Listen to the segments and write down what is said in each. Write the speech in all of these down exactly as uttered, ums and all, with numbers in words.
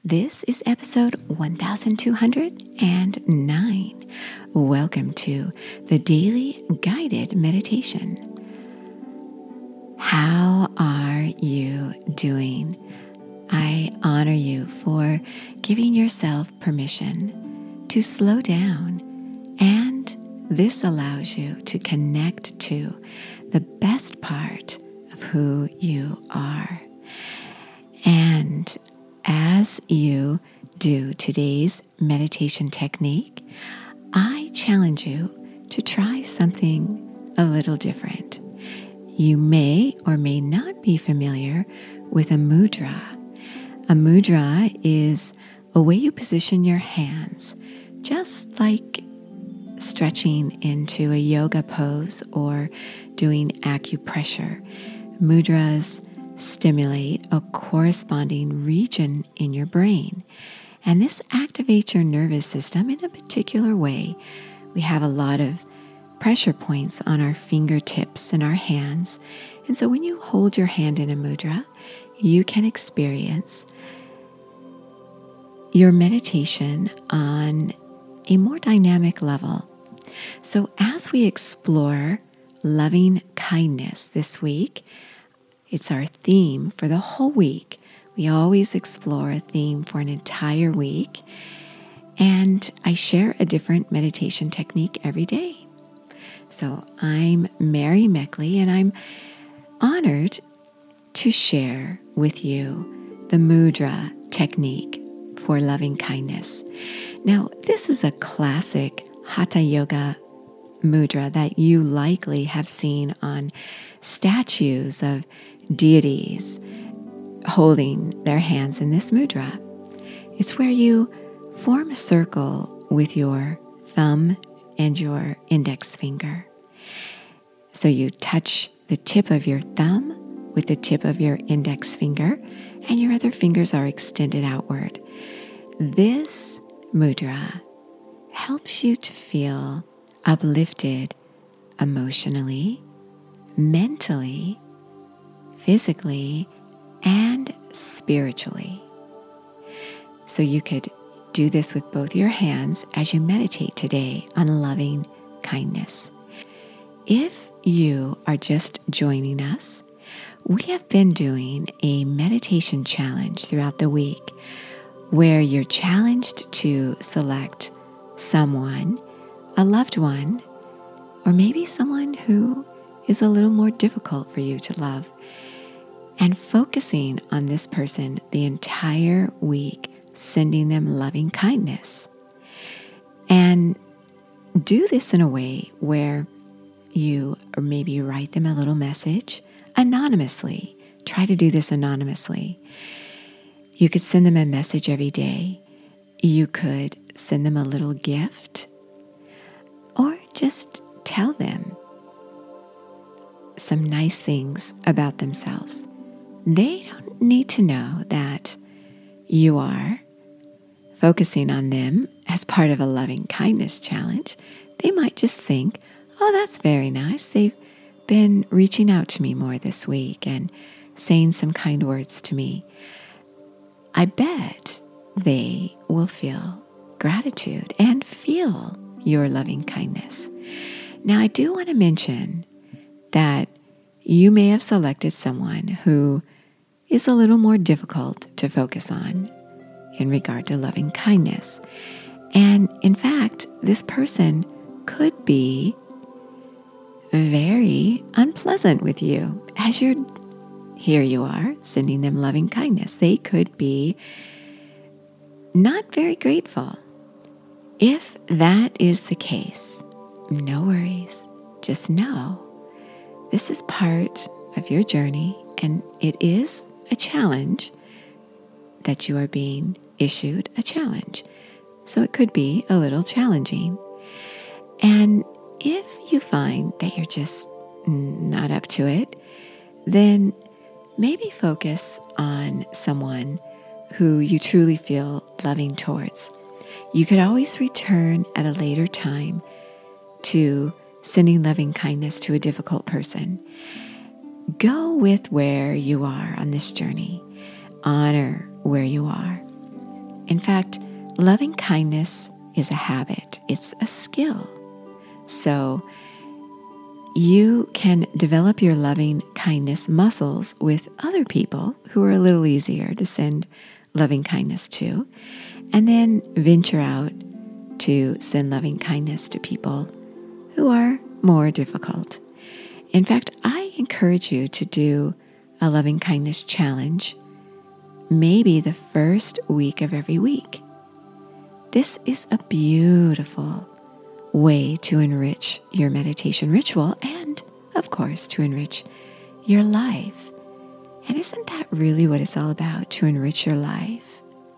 This is episode one thousand two hundred nine. Welcome to the Daily Guided Meditation. How are you doing? I honor you for giving yourself permission to slow down, and this allows you to connect to the best part of who you are. And as you do today's meditation technique, I challenge you to try something a little different. You may or may not be familiar with a mudra. A mudra is a way you position your hands, just like stretching into a yoga pose or doing acupressure. Mudras stimulate a corresponding region in your brain, and this activates your nervous system in a particular way. We have a lot of pressure points on our fingertips and our hands, and so when you hold your hand in a mudra, you can experience your meditation on a more dynamic level. So as we explore loving kindness this week, it's our theme for the whole week. We always explore a theme for an entire week, and I share a different meditation technique every day. So I'm Mary Meckley, and I'm honored to share with you the mudra technique for loving kindness. Now, this is a classic Hatha Yoga mudra that you likely have seen on statues of deities holding their hands in this mudra. It's where you form a circle with your thumb and your index finger. So you touch the tip of your thumb with the tip of your index finger, and your other fingers are extended outward. This mudra helps you to feel uplifted emotionally, mentally, physically, and spiritually. So you could do this with both your hands as you meditate today on loving kindness. If you are just joining us, we have been doing a meditation challenge throughout the week where you're challenged to select someone, a loved one, or maybe someone who is a little more difficult for you to love, and focusing on this person the entire week, sending them loving kindness. And do this in a way where you or maybe write them a little message anonymously. Try to do this anonymously. You could send them a message every day. You could send them a little gift, or just tell them some nice things about themselves. They don't need to know that you are focusing on them as part of a loving kindness challenge. They might just think, oh, that's very nice. They've been reaching out to me more this week and saying some kind words to me. I bet they will feel gratitude and feel your loving kindness. Now, I do want to mention that you may have selected someone who is a little more difficult to focus on in regard to loving kindness. And in fact, this person could be very unpleasant with you as you're here you are sending them loving kindness. They could be not very grateful. If that is the case, no worries. Just know this is part of your journey, and it is a challenge that you are being issued a challenge. So it could be a little challenging. And if you find that you're just not up to it, then maybe focus on someone who you truly feel loving towards. You could always return at a later time to sending loving kindness to a difficult person. Go with where you are on this journey. Honor where you are. In fact, loving kindness is a habit. It's a skill. So you can develop your loving kindness muscles with other people who are a little easier to send loving kindness to, and then venture out to send loving kindness to people who are more difficult. In fact, I encourage you to do a loving kindness challenge maybe the first week of every week. This is a beautiful way to enrich your meditation ritual and, of course, to enrich your life. And isn't that really what it's all about, to enrich your life?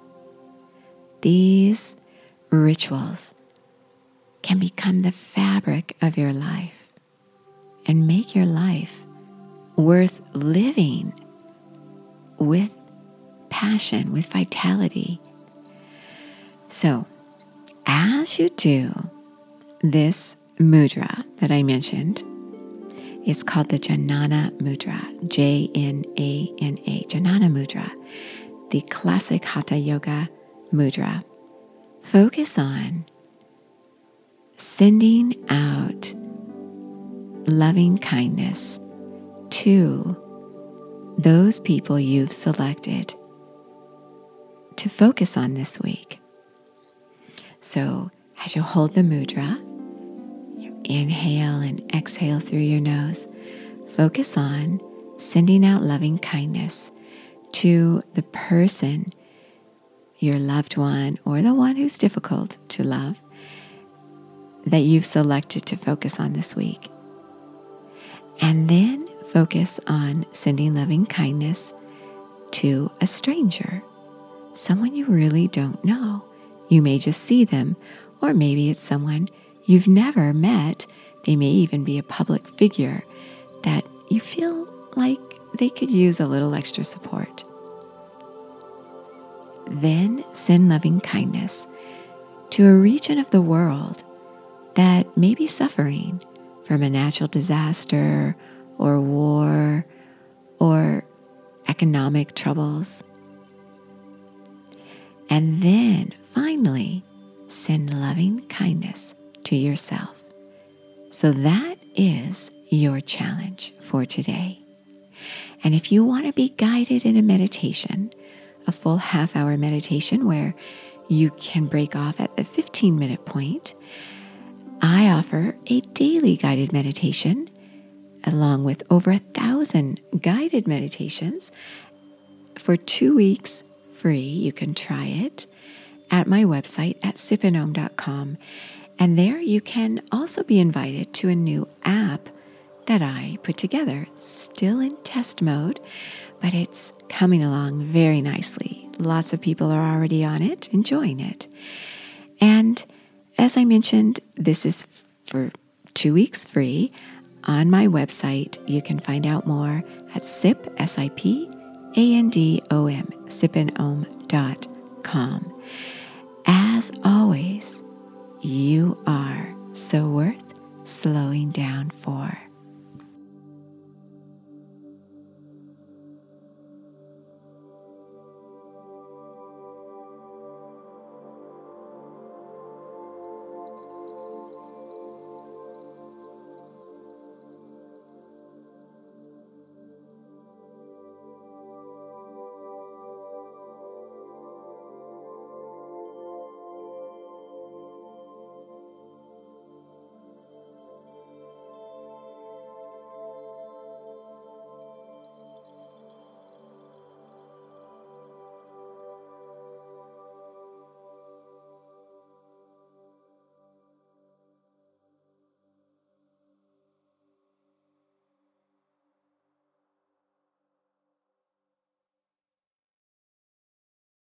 These rituals can become the fabric of your life and make your life worth living with passion, with vitality. So, as you do this mudra that I mentioned, it's called the Jnana Mudra, J N A N A, Jnana Mudra, the classic Hatha Yoga mudra. Focus on sending out loving kindness to those people you've selected to focus on this week. So as you hold the mudra, you inhale and exhale through your nose, focus on sending out loving kindness to the person, your loved one, or the one who's difficult to love, that you've selected to focus on this week. And then focus on sending loving kindness to a stranger, someone you really don't know. You may just see them, or maybe it's someone you've never met. They may even be a public figure that you feel like they could use a little extra support. Then send loving kindness to a region of the world that may be suffering from a natural disaster or war or economic troubles. And then finally, send loving kindness to yourself. So that is your challenge for today. And if you want to be guided in a meditation, a full half hour meditation where you can break off at the fifteen minute point, I offer a daily guided meditation along with over a thousand guided meditations for two weeks free. You can try it at my website at sip and om dot com. And there you can also be invited to a new app that I put together. It's still in test mode, but it's coming along very nicely. Lots of people are already on it, enjoying it. And as I mentioned, this is for two weeks free. On my website, you can find out more at sip, S I P, A N D O M, sip and om dot com. As always, you are so worth slowing down for.